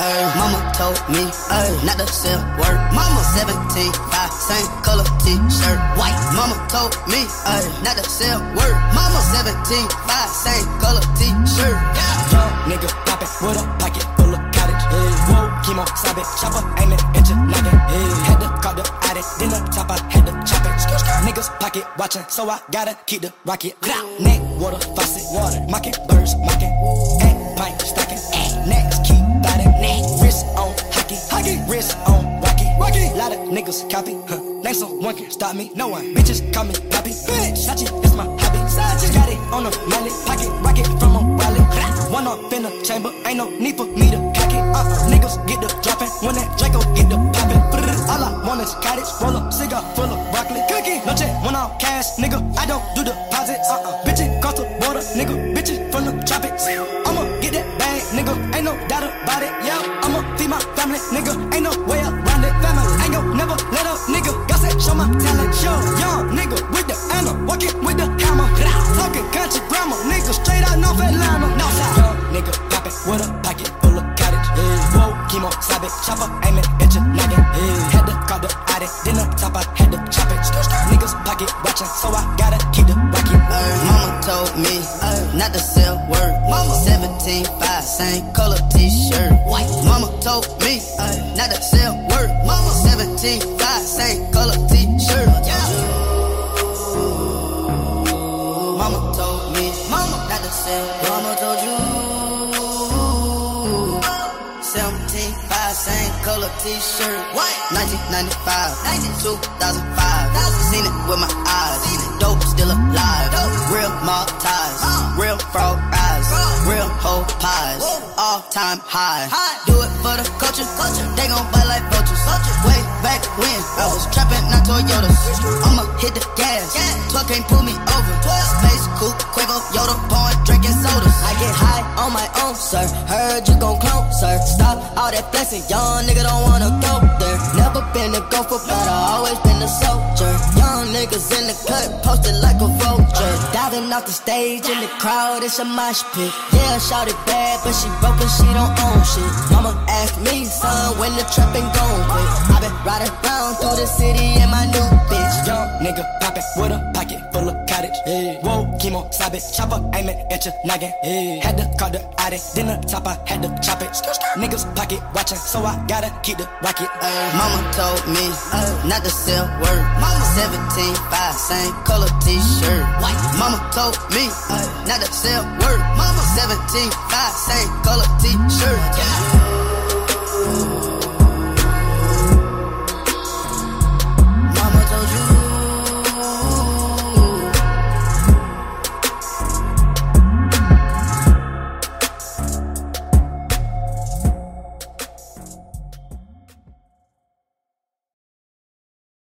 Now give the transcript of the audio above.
Mama told me not to sell word. Mama 17, 5, same color t-shirt, white. Mama told me not to sell word. Mama 17, 5, same color t-shirt. Young nigga poppin' with a pocket full of cottage. Whoa, chemo, stop it, chopper, aim it, at your noggin. Had to call the addict, then the top, I had to chop it. Niggas pocket watchin', so I gotta keep the rocket. Neck, water, faucet, water, mocking, birds, mocking. Egg, pint, stocking, next, keep biting. Wrist on hockey, wrist on rocky. Lot of niggas copy, name someone can stop me. No one, bitches call me poppy. Bitch, Sachi is my hobby. Got it on a mallet, pocket rocket from a wallet. One off in the chamber, ain't no need for me to cock it. Niggas get the dropping when that Draco get the popping. All I want is cottage, roll up, cigar full of broccoli. Cookie, no check, one off cash, nigga. I don't do deposits. Bitches cross the border, nigga. Bitches from the tropics. I'ma get that bag, nigga. Ain't no doubt about it. Yeah, I'ma feed my family, nigga. Ain't no way around it. Family, ain't gon' never let up, nigga. Gotta show my talent. Show young nigga with the hammer, walking with the hammer. Talking country grammar, nigga. Straight out North Atlanta. Young nigga poppin' with a pocket full of cottage. Whoa, chemo, stop it, chopper, aim it, at your noggin. Had to call the addict, then the top, I had to chop it. Niggas pocket watchin', so I gotta keep the rocket. Mama told me not to sell word. Mama 17, 5, same color t-shirt, white. Mama told me not to sell word. Mama 17, 5, same color t-shirt. Mama told me, mama not to sell. Mama told you 17, 5, same color t-shirt, white. 1995, 2005. Seen it with my eyes. Dope still alive. Real mob ties. Real frog eyes. Real whole pies. All time high. Do it for the culture. They gon' bite like vultures. Way back when I was trapping, not Toyotas. I'ma hit the gas. 12 can't pull me over. Space coupe, Quavo, Yoda, pouring, drinking sodas. I get high on my own, sir. Heard you gon' clone, sir. Stop all that flexing, young nigga don't wanna go there. Never been a gopher, but I always been a soldier. Young niggas in the cut, posted like a vulture. Diving off the stage in the crowd, it's a mosh pit. Yeah, shout it bad, but she broke and she don't own shit. Mama asked me, son, when the trapping gon' quit. I been riding around through the city in my new bitch. Young nigga poppin' with a pocket full of cottage. Whoa, chemo, stop it, chopper, aim it, at your noggin. Had to call the addict, then the top, I had to chop it. Niggas pocket watchin', so I gotta keep the rocket. Mama told me not to sell word. Mama 17, 5, same color t-shirt, white. Mama told me not to sell word. Mama 17, 5, same color t-shirt.